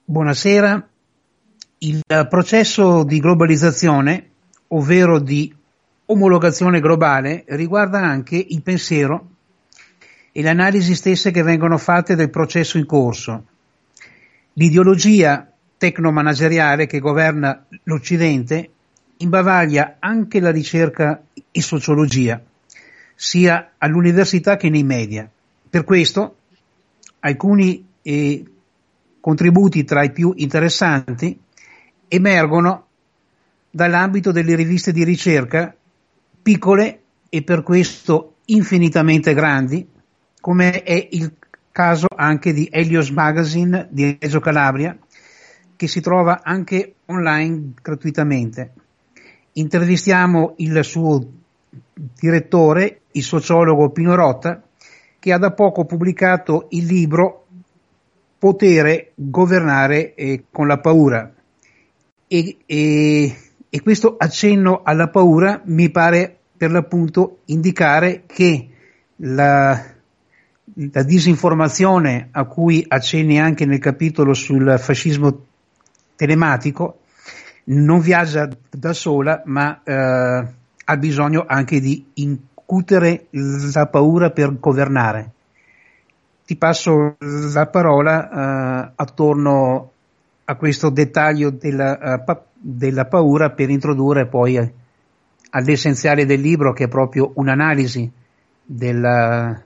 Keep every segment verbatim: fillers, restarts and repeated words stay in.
Buonasera. Il processo di globalizzazione, ovvero di omologazione globale, riguarda anche il pensiero e le analisi stesse che vengono fatte del processo in corso. L'ideologia tecnomanageriale che governa l'Occidente imbavaglia anche la ricerca in sociologia, sia all'università che nei media. Per questo alcuni eh, contributi tra i più interessanti emergono dall'ambito delle riviste di ricerca, piccole e per questo infinitamente grandi, come è il caso anche di Helios Magazine di Reggio Calabria, che si trova anche online gratuitamente. Intervistiamo il suo direttore, il sociologo Pino Rotta, che ha da poco pubblicato il libro Potere, governare eh, con la paura. E, e, e questo accenno alla paura mi pare per l'appunto indicare che la, la disinformazione a cui accenni anche nel capitolo sul fascismo telematico non viaggia da sola, ma eh, ha bisogno anche di incutere la paura per governare. Ti passo la parola uh, attorno a questo dettaglio della, uh, pa- della paura per introdurre poi uh, all'essenziale del libro, che è proprio un'analisi della,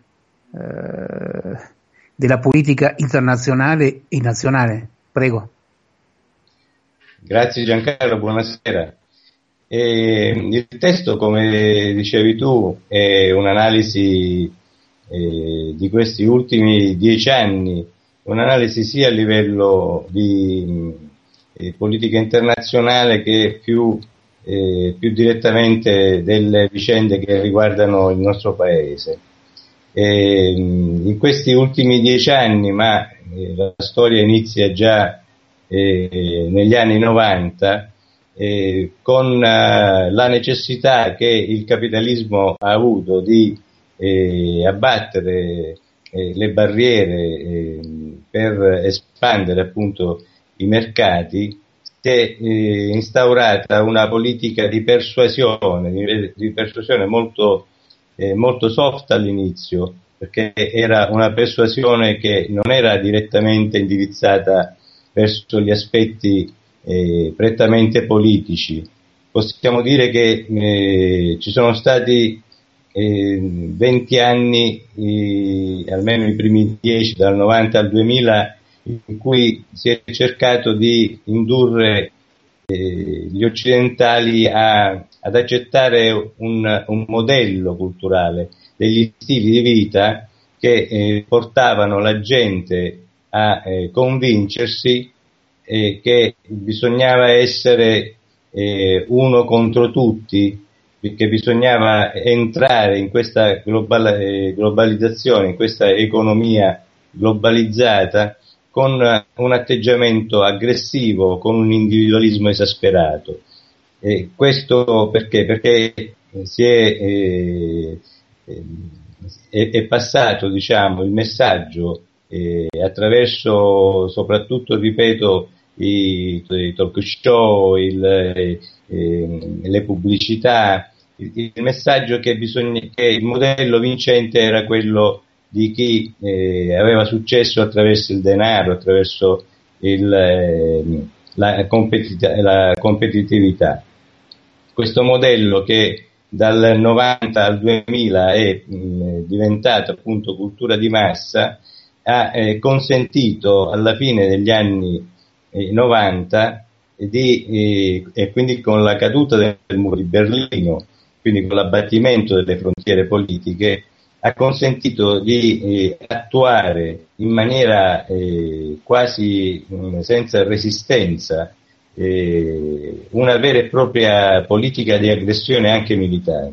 uh, della politica internazionale e nazionale. Prego. Grazie Giancarlo, buonasera. E il testo, come dicevi tu, è un'analisi Eh, di questi ultimi dieci anni, un'analisi sia a livello di eh, politica internazionale che più, eh, più direttamente delle vicende che riguardano il nostro paese. E, in questi ultimi dieci anni, ma eh, la storia inizia già eh, negli anni novanta, eh, con eh, la necessità che il capitalismo ha avuto di E abbattere eh, le barriere eh, per espandere appunto i mercati, si è eh, instaurata una politica di persuasione, di, di persuasione molto, eh, molto soft all'inizio, perché era una persuasione che non era direttamente indirizzata verso gli aspetti eh, prettamente politici. Possiamo dire che eh, ci sono stati venti anni, eh, almeno i primi dieci, dal novanta al duemila, in cui si è cercato di indurre eh, gli occidentali a, ad accettare un, un modello culturale, degli stili di vita che eh, portavano la gente a eh, convincersi eh, che bisognava essere eh, uno contro tutti, che bisognava entrare in questa global, eh, globalizzazione, in questa economia globalizzata con un atteggiamento aggressivo, con un individualismo esasperato. E questo perché? Perché si è, eh, è, è passato, diciamo, il messaggio eh, attraverso, soprattutto, ripeto, i, i talk show, il, eh, le pubblicità, il, il messaggio che bisogna, che il modello vincente era quello di chi eh, aveva successo attraverso il denaro, attraverso il, eh, la, competitività, la competitività. Questo modello che dal novanta al duemila è mh, diventato appunto cultura di massa, ha eh, consentito alla fine degli anni eh, novanta di, eh, e quindi con la caduta del muro di Berlino, quindi con l'abbattimento delle frontiere politiche, ha consentito di eh, attuare in maniera eh, quasi mh, senza resistenza eh, una vera e propria politica di aggressione anche militare.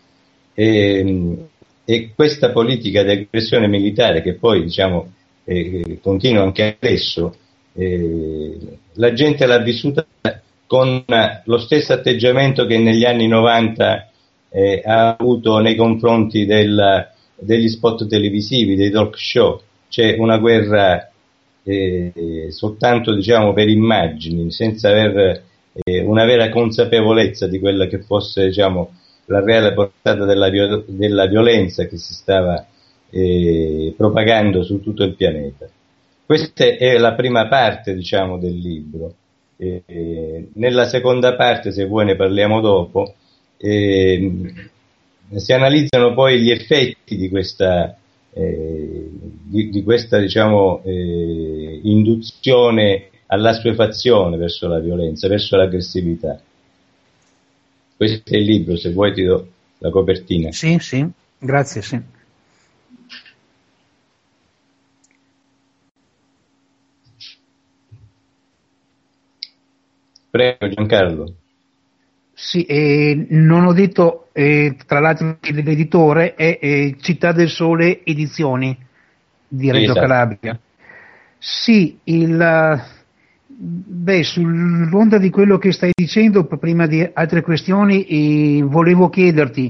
E, e questa politica di aggressione militare, che poi diciamo eh, continua anche adesso, eh, la gente l'ha vissuta con lo stesso atteggiamento che negli anni novanta eh, ha avuto nei confronti del, degli spot televisivi, dei talk show. C'è una guerra eh, soltanto diciamo per immagini, senza aver eh, una vera consapevolezza di quella che fosse diciamo la reale portata della, viol- della violenza che si stava eh, propagando su tutto il pianeta. Questa è la prima parte diciamo del libro. Eh, nella seconda parte, se vuoi ne parliamo dopo, eh, si analizzano poi gli effetti di questa eh, di, di questa diciamo eh, induzione all'assuefazione verso la violenza, verso l'aggressività. Questo è il libro, se vuoi ti do la copertina. Sì, sì, grazie, sì. Prego Giancarlo. Sì, eh, non ho detto, eh, tra l'altro che l'editore è eh, Città del Sole Edizioni di Sì, Reggio esatto. Calabria. Sì, il, beh, sull'onda di quello che stai dicendo, prima di altre questioni, eh, volevo chiederti,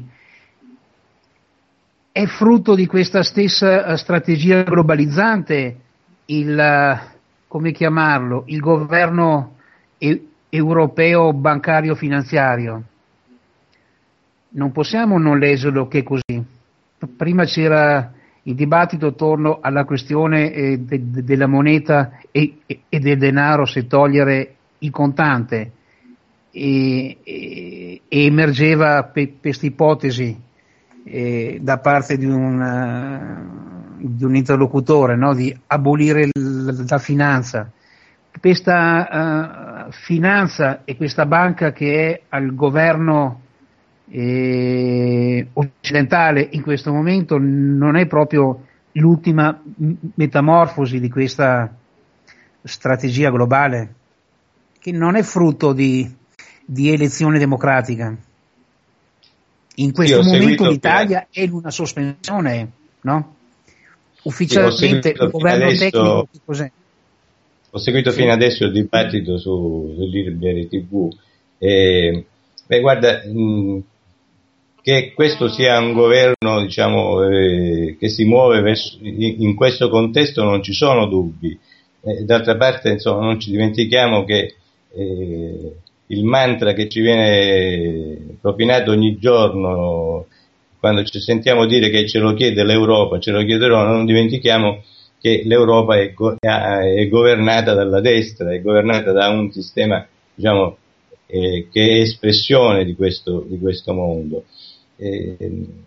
è frutto di questa stessa strategia globalizzante il, come chiamarlo, il governo e, europeo bancario finanziario? Non possiamo non leggerlo che così. Prima c'era il dibattito attorno alla questione eh, de, de, della moneta e, e del denaro, se togliere il contante, e, e, e emergeva questa ipotesi eh, da parte di un, uh, di un interlocutore, no? Di abolire l, la finanza. Questa uh, finanza e questa banca che è al governo eh, occidentale in questo momento non è proprio l'ultima metamorfosi di questa strategia globale, che non è frutto di, di elezione democratica. In questo sì, momento l'Italia fino... è in una sospensione, no? Ufficialmente sì, il governo adesso, tecnico che cos'è? Ho seguito sì. fino adesso il dibattito su, su Liberi tivù. E, beh, guarda, mh, che questo sia un governo, diciamo, eh, che si muove verso, in, in questo contesto non ci sono dubbi. Eh, d'altra parte, insomma, non ci dimentichiamo che eh, il mantra che ci viene propinato ogni giorno, quando ci sentiamo dire che ce lo chiede l'Europa, ce lo chiederò, non dimentichiamo che l'Europa è, go- è governata dalla destra, è governata da un sistema, diciamo, eh, che è espressione di questo, di questo mondo. Eh,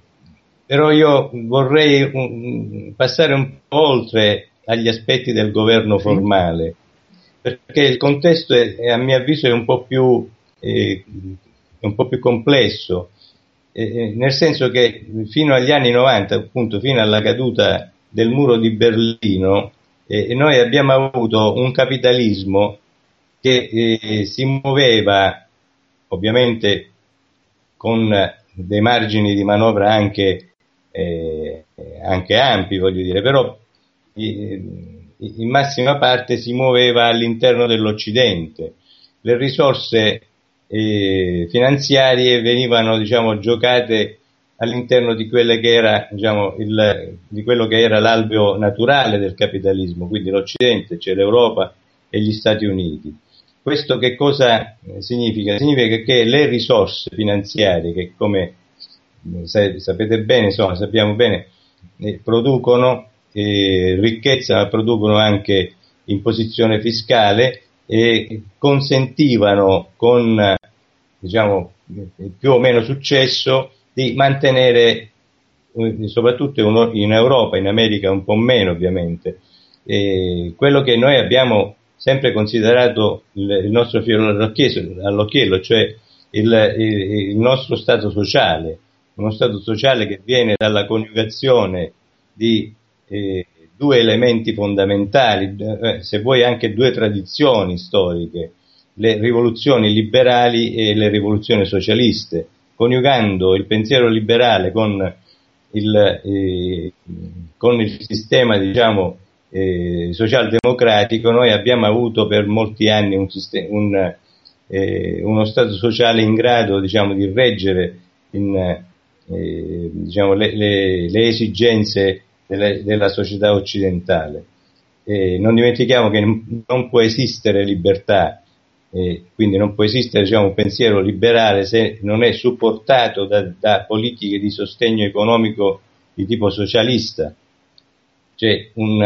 però io vorrei un, passare un po' oltre agli aspetti del governo formale, perché il contesto è, è, a mio avviso è un po' più, eh, è un po' più complesso, eh, nel senso che fino agli anni novanta, appunto fino alla caduta del muro di Berlino, eh, noi abbiamo avuto un capitalismo che eh, si muoveva ovviamente con dei margini di manovra anche, eh, anche ampi, voglio dire, però eh, in massima parte si muoveva all'interno dell'Occidente. Le risorse eh, finanziarie venivano, diciamo, giocate all'interno di quelle che era, diciamo, il, di quello che era l'alveo naturale del capitalismo, quindi l'Occidente, cioè l'Europa e gli Stati Uniti. Questo che cosa significa? Significa che le risorse finanziarie, che come sapete bene, insomma, sappiamo bene, eh, producono eh, ricchezza, ma producono anche imposizione fiscale e consentivano con, diciamo, più o meno successo di mantenere, soprattutto in Europa, in America un po' meno ovviamente, eh, quello che noi abbiamo sempre considerato il, il nostro fiore all'occhiello, cioè il, il, il nostro stato sociale, uno stato sociale che viene dalla coniugazione di eh, due elementi fondamentali, eh, se vuoi anche due tradizioni storiche, le rivoluzioni liberali e le rivoluzioni socialiste, coniugando il pensiero liberale con il, eh, con il sistema, diciamo, eh, socialdemocratico. Noi abbiamo avuto per molti anni un sistema, un, eh, uno Stato sociale in grado, diciamo, di reggere in, eh, diciamo, le, le, le esigenze delle, della società occidentale. eh, non dimentichiamo che non può esistere libertà, eh, quindi non può esistere, diciamo, un pensiero liberale se non è supportato da, da politiche di sostegno economico di tipo socialista. C'è un,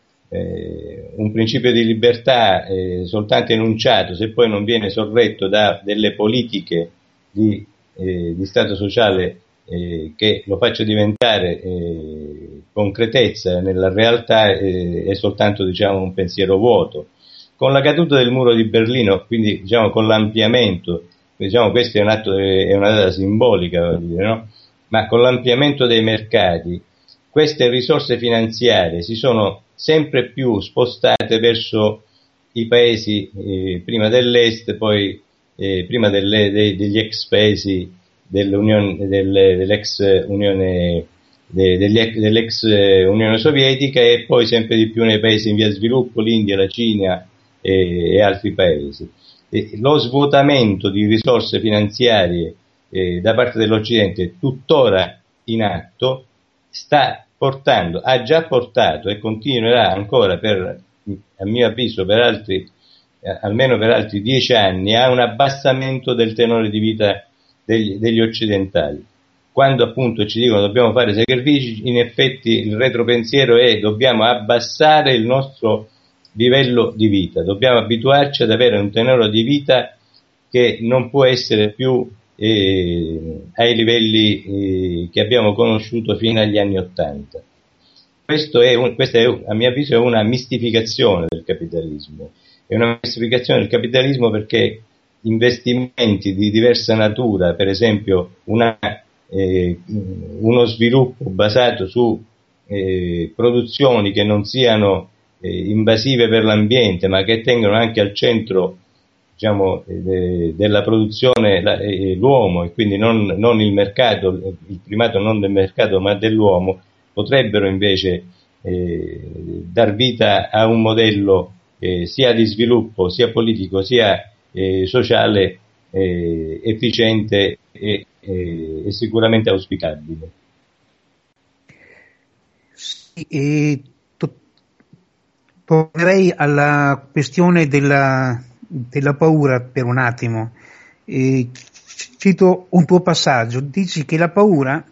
eh, un principio di libertà eh, soltanto enunciato, se poi non viene sorretto da delle politiche di, eh, di Stato sociale eh, che lo faccia diventare eh, concretezza nella realtà, eh, è soltanto, diciamo, un pensiero vuoto. Con la caduta del muro di Berlino, quindi, diciamo, con l'ampliamento, diciamo, questo è un atto, è una data simbolica, voglio dire, no? Ma con l'ampliamento dei mercati, queste risorse finanziarie si sono sempre più spostate verso i paesi eh, prima dell'est, poi eh, prima delle, dei, degli ex paesi dell'Unione, delle, dell'ex Unione, de, degli, dell'ex Unione Sovietica, e poi sempre di più nei paesi in via di sviluppo, l'India, la Cina e, e altri paesi. E lo svuotamento di risorse finanziarie eh, da parte dell'Occidente, tuttora in atto, sta portando, ha già portato e continuerà ancora, per, a mio avviso, per altri, eh, almeno per altri dieci anni, a un abbassamento del tenore di vita degli, degli occidentali. Quando appunto ci dicono dobbiamo fare sacrifici, in effetti il retropensiero è dobbiamo abbassare il nostro livello di vita, dobbiamo abituarci ad avere un tenore di vita che non può essere più eh, ai livelli eh, che abbiamo conosciuto fino agli anni Ottanta. Questo è un, questa è, a mio avviso, è una mistificazione del capitalismo, è una mistificazione del capitalismo perché investimenti di diversa natura, per esempio una, eh, uno sviluppo basato su eh, produzioni che non siano eh, invasive per l'ambiente, ma che tengano anche al centro, diciamo, eh, della produzione la, eh, l'uomo, e quindi non, non il mercato, il primato non del mercato ma dell'uomo, potrebbero invece eh, dar vita a un modello eh, sia di sviluppo, sia politico, sia eh, sociale, eh, efficiente e, e, e sicuramente auspicabile. Sì, e to- tornerei alla questione della, della paura per un attimo. E cito un tuo passaggio, dici che la paura,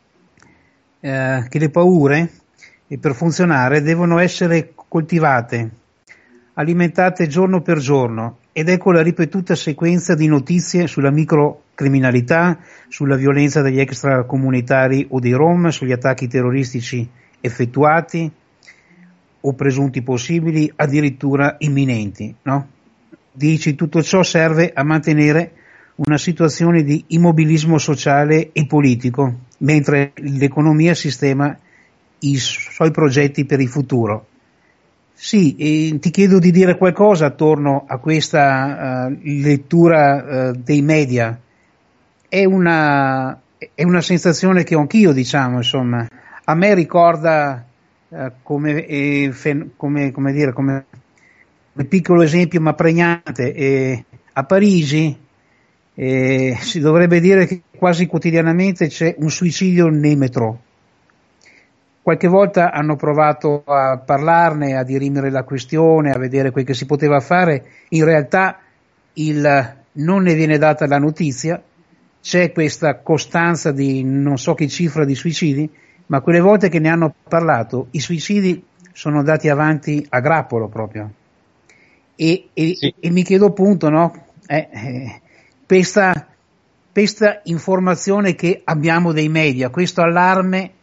eh, che le paure eh, per funzionare devono essere coltivate, alimentate giorno per giorno, ed ecco la ripetuta sequenza di notizie sulla microcriminalità, sulla violenza degli extracomunitari o dei Rom, sugli attacchi terroristici effettuati o presunti possibili, addirittura imminenti, no? Dici tutto ciò serve a mantenere una situazione di immobilismo sociale e politico, mentre l'economia sistema i suoi progetti per il futuro. Sì, e ti chiedo di dire qualcosa attorno a questa uh, lettura uh, dei media. È una, è una sensazione che ho anch'io, diciamo, insomma. A me ricorda uh, come, eh, fen- come, come dire, come un piccolo esempio ma pregnante. Eh, a Parigi eh, si dovrebbe dire che quasi quotidianamente c'è un suicidio nei metro. Qualche volta hanno provato a parlarne, a dirimere la questione, a vedere quel che si poteva fare. In realtà il, non ne viene data la notizia, c'è questa costanza di non so che cifra di suicidi, ma quelle volte che ne hanno parlato i suicidi sono andati avanti a grappolo proprio. E, e, sì. e mi chiedo appunto, no, eh, eh, questa, questa informazione che abbiamo dei media, questo allarme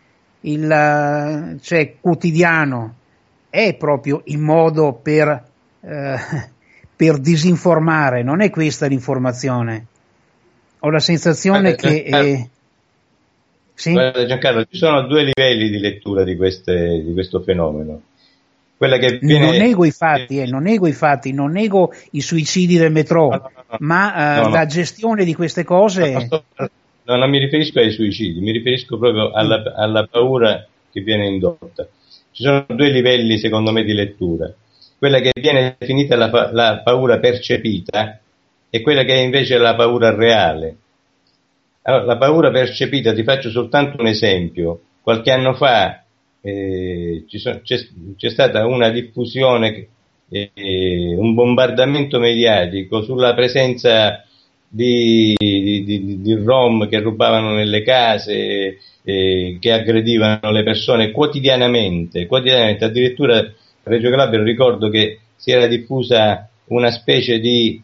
il cioè quotidiano, è proprio il modo per eh, per disinformare, non è questa l'informazione. Ho la sensazione guarda, che eh, sì? Guarda Giancarlo, ci sono due livelli di lettura di, queste, di questo fenomeno. Quella che viene... Non nego i fatti, eh, non nego i fatti, non nego i suicidi del metro, no, no, no, ma eh, no, no. la gestione di queste cose... No, sto... no, non mi riferisco ai suicidi, mi riferisco proprio alla, alla paura che viene indotta. Ci sono due livelli, secondo me, di lettura. Quella che viene definita la, la paura percepita e quella che è invece la paura reale. Allora, la paura percepita, ti faccio soltanto un esempio. Qualche anno fa eh, ci so, c'è, c'è stata una diffusione, eh, un bombardamento mediatico sulla presenza di, di, di, di rom che rubavano nelle case, eh, che aggredivano le persone quotidianamente, quotidianamente. Addirittura a Reggio Calabria ricordo che si era diffusa una specie di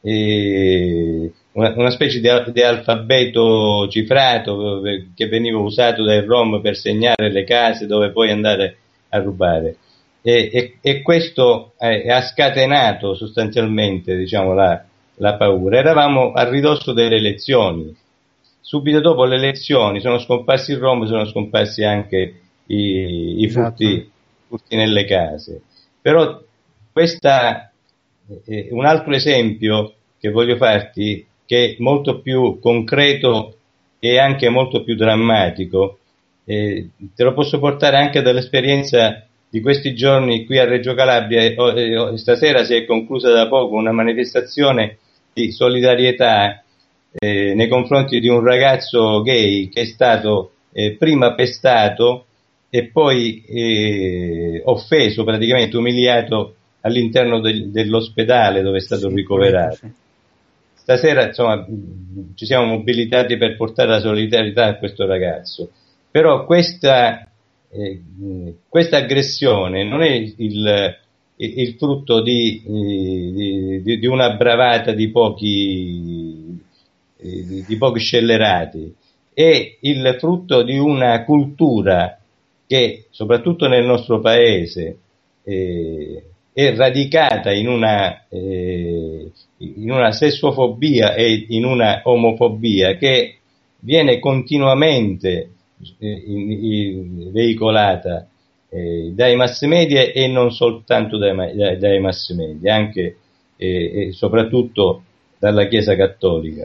eh, una, una specie di, di alfabeto cifrato che veniva usato dai rom per segnare le case dove poi andare a rubare, e, e, e questo eh, ha scatenato sostanzialmente, diciamo, la, la paura. Eravamo a ridosso delle elezioni, subito dopo le elezioni sono scomparsi i rom, sono scomparsi anche i, i esatto. furti, furti nelle case. Però questa eh, un altro esempio che voglio farti, che è molto più concreto e anche molto più drammatico, eh, te lo posso portare anche dall'esperienza di questi giorni qui a Reggio Calabria. Eh, stasera si è conclusa da poco una manifestazione di solidarietà eh, nei confronti di un ragazzo gay che è stato eh, prima pestato e poi eh, offeso, praticamente umiliato all'interno de- dell'ospedale dove è stato sì, ricoverato. Sì. Stasera, insomma, ci siamo mobilitati per portare la solidarietà a questo ragazzo, però questa, eh, questa aggressione non è il, il frutto di, di, di una bravata di pochi, di, di pochi scellerati, è il frutto di una cultura che, soprattutto nel nostro paese, eh, è radicata in una, eh, in una sessofobia e in una omofobia che viene continuamente eh, in, in, veicolata eh, dai mass media, e non soltanto dai, dai, dai mass media, anche eh, e soprattutto dalla Chiesa Cattolica.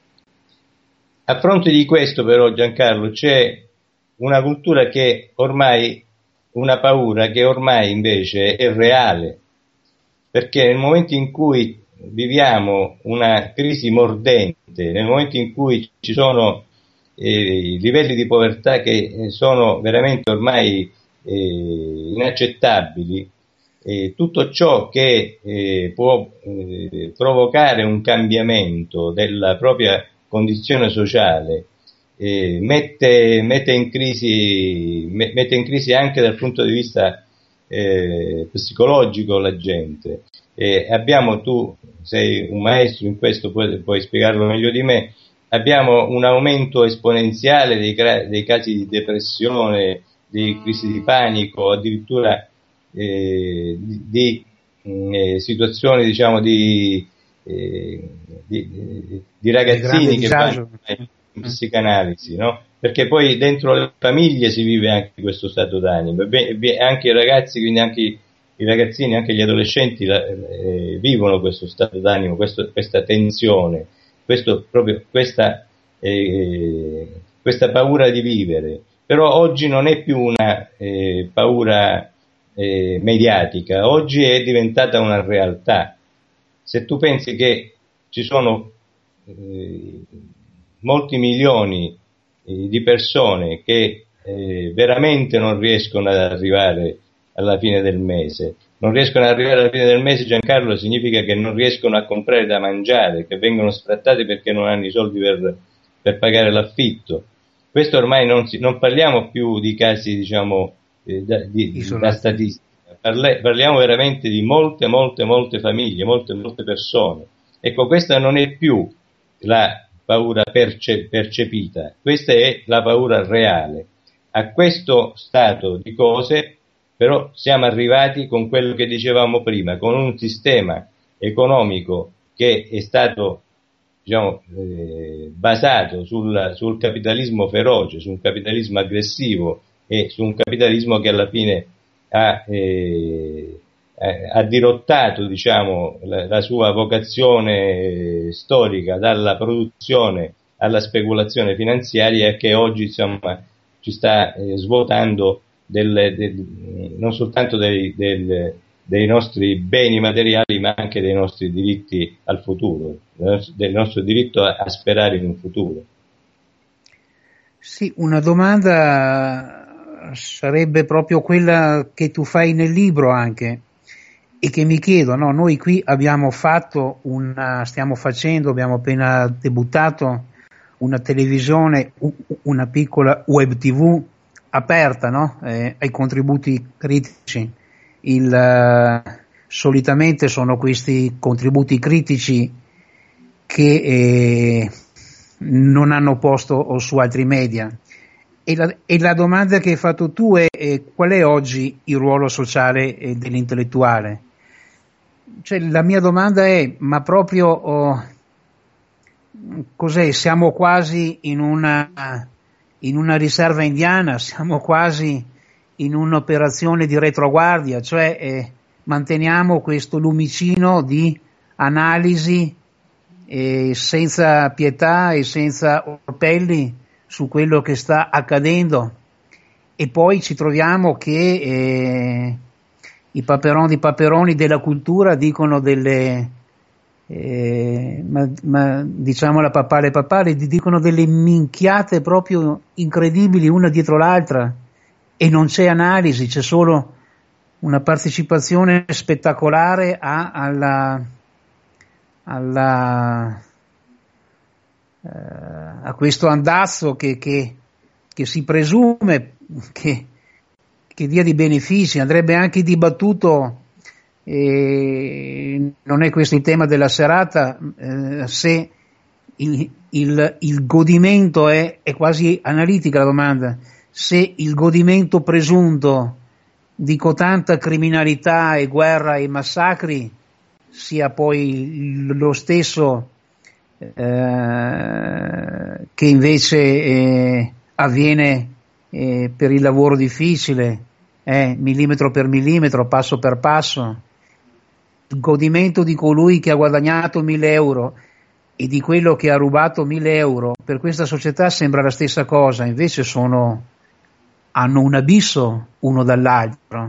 A fronte di questo però, Giancarlo, c'è una cultura che ormai, una paura che ormai invece è reale, perché nel momento in cui viviamo una crisi mordente, nel momento in cui ci sono eh, livelli di povertà che sono veramente ormai eh, inaccettabili, eh, tutto ciò che eh, può eh, provocare un cambiamento della propria condizione sociale eh, mette, mette in crisi mette in crisi anche dal punto di vista eh, psicologico la gente. Eh, abbiamo, tu sei un maestro in questo, puoi, puoi spiegarlo meglio di me, abbiamo un aumento esponenziale dei, dei casi di depressione, di crisi di panico, addirittura eh, di, di eh, situazioni, diciamo, di Eh, di, di, di ragazzini che vanno in psicanalisi, no? Perché poi dentro le famiglie si vive anche questo stato d'animo, e anche i ragazzi, quindi anche i, i ragazzini, anche gli adolescenti eh, vivono questo stato d'animo, questo, questa tensione, questo, proprio questa, eh, questa paura di vivere. Però oggi non è più una eh, paura eh, mediatica, oggi è diventata una realtà. Se tu pensi che ci sono eh, molti milioni eh, di persone che eh, veramente non riescono ad arrivare alla fine del mese, non riescono ad arrivare alla fine del mese, Giancarlo, significa che non riescono a comprare da mangiare, che vengono sfrattati perché non hanno i soldi per, per pagare l'affitto. Questo ormai non, si, non parliamo più di casi, diciamo, eh, da, di, da statistica. Parle, parliamo veramente di molte, molte, molte famiglie, molte, molte persone. Ecco, questa non è più la paura perce, percepita, questa è la paura reale. A questo stato di cose, però, siamo arrivati con quello che dicevamo prima, con un sistema economico che è stato, diciamo, eh, basato sul, sul capitalismo feroce, su un capitalismo aggressivo e su un capitalismo che alla fine Ha, eh, ha dirottato, diciamo, la, la sua vocazione storica dalla produzione alla speculazione finanziaria, e che oggi, insomma, ci sta eh, svuotando del, del, non soltanto dei, del, dei nostri beni materiali, ma anche dei nostri diritti al futuro, del nostro diritto a, a sperare in un futuro. Sì, una domanda sarebbe proprio quella che tu fai nel libro anche, e che mi chiedo, no? Noi qui abbiamo fatto una, stiamo facendo, abbiamo appena debuttato una televisione, una piccola web tv aperta, no? Eh, ai contributi critici. Il, uh, solitamente sono questi contributi critici che eh, non hanno posto su altri media. E la, e la domanda che hai fatto tu è, è qual è oggi il ruolo sociale eh, dell'intellettuale? Cioè, la mia domanda è, ma proprio oh, cos'è? Siamo quasi in una, in una riserva indiana, siamo quasi in un'operazione di retroguardia, cioè eh, manteniamo questo lumicino di analisi eh, senza pietà e senza orpelli su quello che sta accadendo, e poi ci troviamo che eh, i paperoni paperoni della cultura dicono delle eh, ma, ma diciamo la papale papale dicono delle minchiate proprio incredibili una dietro l'altra, e non c'è analisi, c'è solo una partecipazione spettacolare a, alla alla a questo andazzo che, che, che si presume che, che dia di benefici. Andrebbe anche dibattuto, eh, non è questo il tema della serata, eh, se il, il, il godimento è, è quasi analitica la domanda, se il godimento presunto di cotanta criminalità e guerra e massacri sia poi lo stesso Eh, che invece eh, avviene eh, per il lavoro difficile, eh, millimetro per millimetro, passo per passo. Il godimento di colui che ha guadagnato mille euro e di quello che ha rubato mille euro per questa società sembra la stessa cosa, invece sono, hanno un abisso uno dall'altro.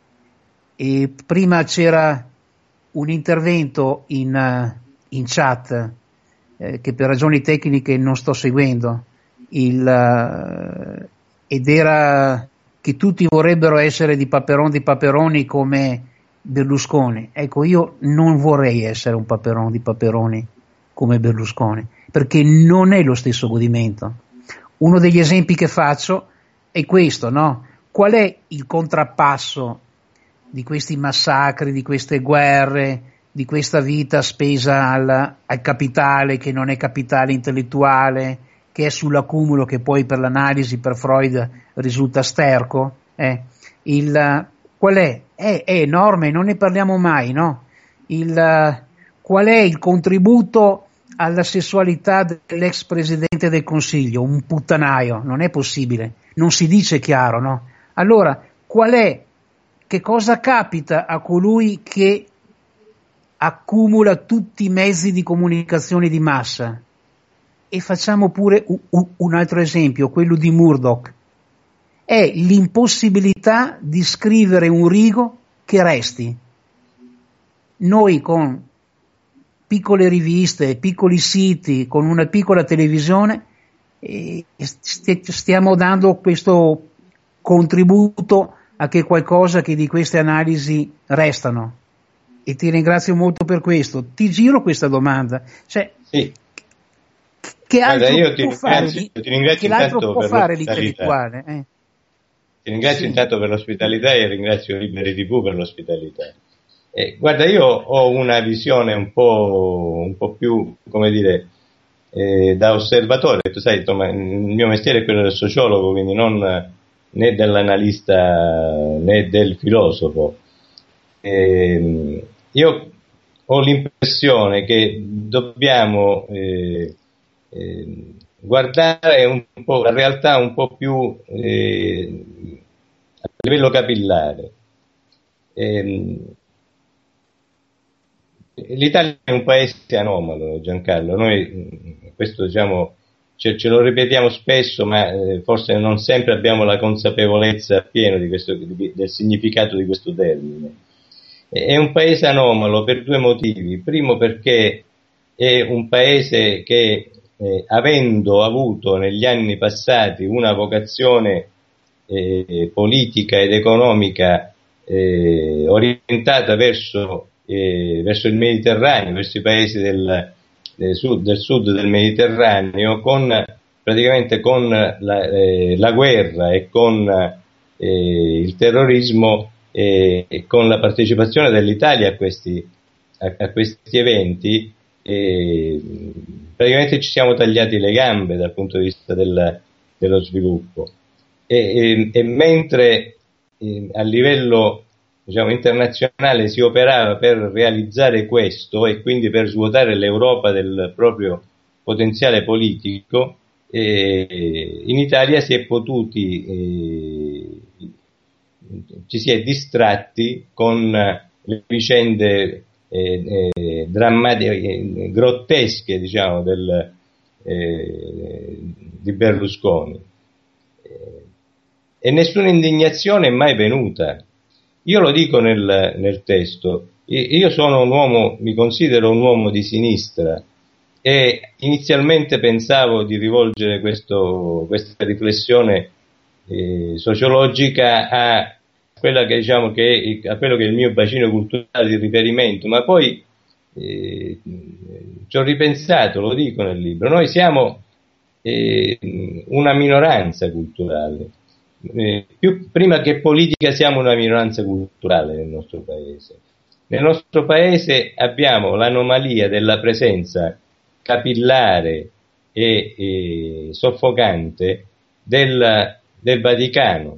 E prima c'era un intervento in, in chat Eh, che per ragioni tecniche non sto seguendo, il, uh, ed era che tutti vorrebbero essere di Paperon di Paperoni come Berlusconi. Ecco, io non vorrei essere un Paperon di Paperoni come Berlusconi, perché non è lo stesso godimento. Uno degli esempi che faccio è questo, no? Qual è il contrappasso di questi massacri, di queste guerre, di questa vita spesa al, al capitale che non è capitale intellettuale, che è sull'accumulo che poi per l'analisi, per Freud, risulta sterco? Eh? Il, qual è? È, è enorme, non ne parliamo mai, no? Il, qual è il contributo alla sessualità dell'ex presidente del Consiglio? Un puttanaio, non è possibile, non si dice chiaro, no? Allora, qual è, che cosa capita a colui che accumula tutti i mezzi di comunicazione di massa? E facciamo pure un altro esempio, quello di Murdoch. È l'impossibilità di scrivere un rigo che resti. Noi con piccole riviste, piccoli siti, con una piccola televisione, eh, stiamo dando questo contributo a che qualcosa che di queste analisi restano. E ti ringrazio molto per questo. Ti giro questa domanda, cioè, sì. che altro Guarda, io ti può fare, ringrazio, ti ringrazio che altro può per fare l'intellettuale? Eh? Ti ringrazio Sì. intanto per l'ospitalità e ringrazio Liberi tivù per l'ospitalità. Eh, guarda, io ho una visione un po', un po' più, come dire, eh, da osservatore. Tu sai, insomma, il mio mestiere è quello del sociologo, quindi non né dell'analista né del filosofo. Eh, io ho l'impressione che dobbiamo eh, eh, guardare un po' la realtà un po' più eh, a livello capillare. Eh, L'Italia è un paese anomalo, Giancarlo, noi questo diciamo ce, ce lo ripetiamo spesso, ma eh, forse non sempre abbiamo la consapevolezza appieno di questo, di, del significato di questo termine. È un paese anomalo per due motivi. Primo, perché è un paese che, eh, avendo avuto negli anni passati una vocazione eh, politica ed economica eh, orientata verso, eh, verso il Mediterraneo, verso i paesi del, del, sud, del sud del Mediterraneo, con praticamente con la, eh, la guerra e con eh, il terrorismo e, e con la partecipazione dell'Italia a questi, a, a questi eventi, e praticamente ci siamo tagliati le gambe dal punto di vista del, dello sviluppo. E, e, e mentre eh, a livello, diciamo, internazionale si operava per realizzare questo e quindi per svuotare l'Europa del proprio potenziale politico, eh, in Italia si è potuti, eh, ci si è distratti con le vicende eh, eh, drammatiche, eh, grottesche, diciamo, del, eh, di Berlusconi. Eh, e nessuna indignazione è mai venuta. Io lo dico nel, nel testo, io sono un uomo, mi considero un uomo di sinistra, e inizialmente pensavo di rivolgere questo, questa riflessione eh, sociologica a quella che, diciamo, che è, a quello che è il mio bacino culturale di riferimento, ma poi eh, ci ho ripensato, lo dico nel libro, noi siamo eh, una minoranza culturale, eh, più, prima che politica siamo una minoranza culturale nel nostro paese. Nel nostro paese abbiamo l'anomalia della presenza capillare e, e soffocante del, del Vaticano,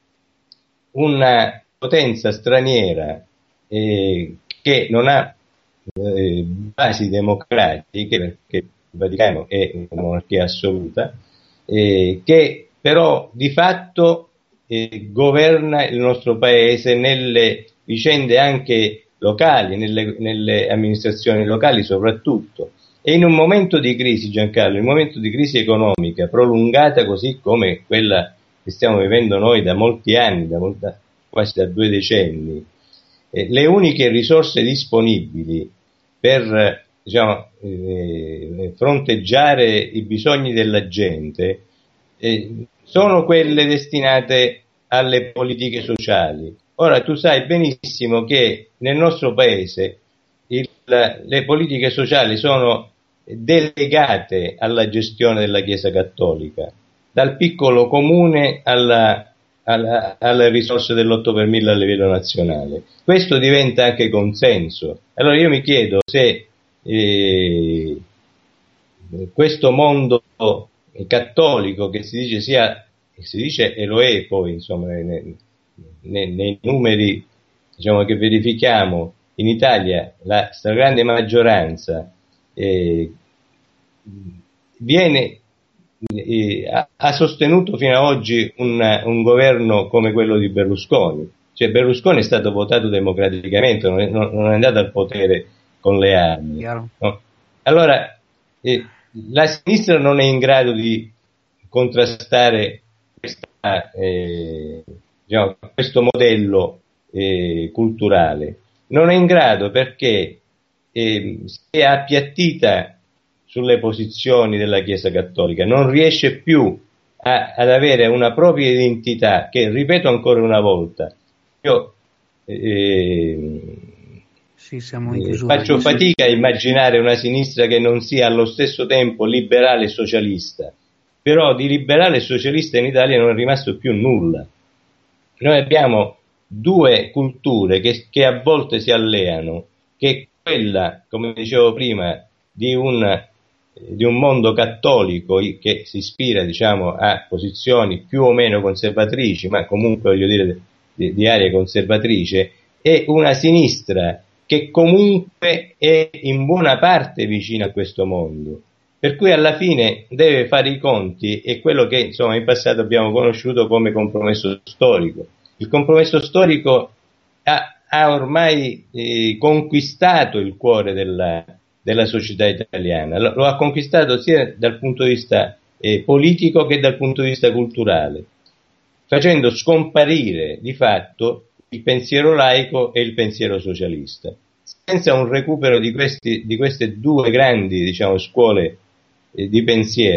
una potenza straniera eh, che non ha eh, basi democratiche, perché il Vaticano è una monarchia assoluta, eh, che però di fatto eh, governa il nostro paese nelle vicende anche locali, nelle, nelle amministrazioni locali soprattutto. E in un momento di crisi, Giancarlo, in un momento di crisi economica prolungata così come quella che stiamo vivendo noi da molti anni, da molta, quasi da due decenni, eh, le uniche risorse disponibili per, diciamo, eh, fronteggiare i bisogni della gente eh, sono quelle destinate alle politiche sociali. Ora, tu sai benissimo che nel nostro paese il, le politiche sociali sono delegate alla gestione della Chiesa Cattolica, dal piccolo comune alla, alla, alle risorse dell'otto per mille a livello nazionale. Questo diventa anche consenso. Allora io mi chiedo se eh, questo mondo cattolico, che si dice sia, si dice e lo è poi, insomma, nei, nei, nei numeri, diciamo, che verifichiamo in Italia, la stragrande maggioranza eh, viene eh, ha, ha sostenuto fino ad oggi un, un governo come quello di Berlusconi. Cioè Berlusconi è stato votato democraticamente, non è, non, non è andato al potere con le armi, no? Allora eh, la sinistra non è in grado di contrastare questa, eh, diciamo, questo modello eh, culturale, non è in grado perché eh, si è appiattita sulle posizioni della Chiesa Cattolica, non riesce più a, ad avere una propria identità che, ripeto ancora una volta, io eh, sì, siamo in chiusura, faccio fatica a immaginare una sinistra che non sia allo stesso tempo liberale e socialista, però di liberale e socialista in Italia non è rimasto più nulla. Noi abbiamo due culture che, che a volte si alleano, che è quella, come dicevo prima, di un, di un mondo cattolico che si ispira, diciamo, a posizioni più o meno conservatrici, ma comunque, voglio dire, di, di area conservatrice, e una sinistra che comunque è in buona parte vicina a questo mondo, per cui alla fine deve fare i conti, e quello che, insomma, in passato abbiamo conosciuto come compromesso storico. Il compromesso storico ha, ha ormai eh, conquistato il cuore della, della società italiana, lo, lo ha conquistato sia dal punto di vista eh, politico che dal punto di vista culturale, facendo scomparire di fatto il pensiero laico e il pensiero socialista. Senza un recupero di, questi, di queste due grandi, diciamo, scuole eh, di pensiero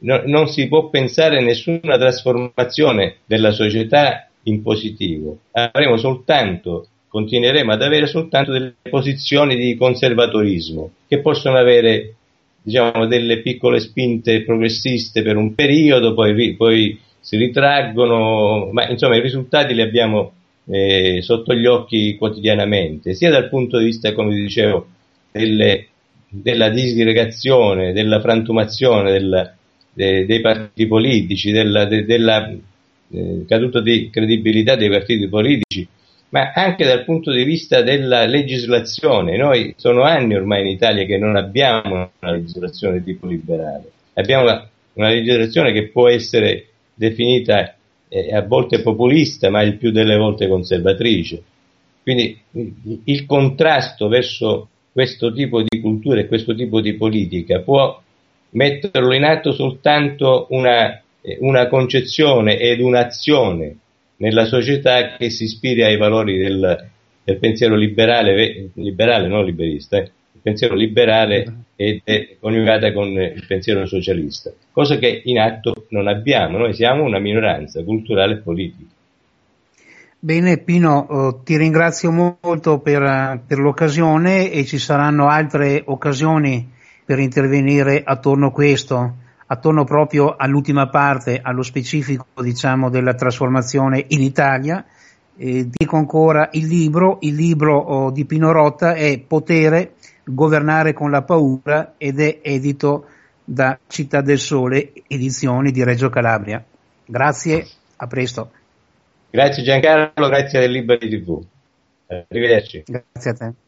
no, non si può pensare a nessuna trasformazione della società in positivo. Avremo soltanto, continueremo ad avere soltanto delle posizioni di conservatorismo che possono avere, diciamo, delle piccole spinte progressiste per un periodo, poi, poi si ritraggono, ma insomma i risultati li abbiamo eh, sotto gli occhi quotidianamente, sia dal punto di vista, come dicevo, delle, della disgregazione, della frantumazione del, de, dei partiti politici, della, de, della eh, caduta di credibilità dei partiti politici, ma anche dal punto di vista della legislazione. Noi sono anni ormai in Italia che non abbiamo una legislazione di tipo liberale, abbiamo una, una legislazione che può essere definita eh, a volte populista, ma il più delle volte conservatrice. Quindi il contrasto verso questo tipo di cultura e questo tipo di politica può metterlo in atto soltanto una, una concezione ed un'azione nella società che si ispiri ai valori del, del pensiero liberale, liberale non liberista, eh, il pensiero liberale ed è coniugata con il pensiero socialista, cosa che in atto non abbiamo. Noi siamo una minoranza culturale e politica. Bene Pino, eh, ti ringrazio molto per, per l'occasione, e ci saranno altre occasioni per intervenire attorno a questo, attorno proprio all'ultima parte, allo specifico, diciamo, della trasformazione in Italia. Eh, dico ancora il libro, il libro oh, di Pino Rota è Potere, governare con la paura, ed è edito da Città del Sole, edizioni di Reggio Calabria. Grazie, a presto. Grazie Giancarlo, grazie del Liberi tivù. Arrivederci. Grazie a te.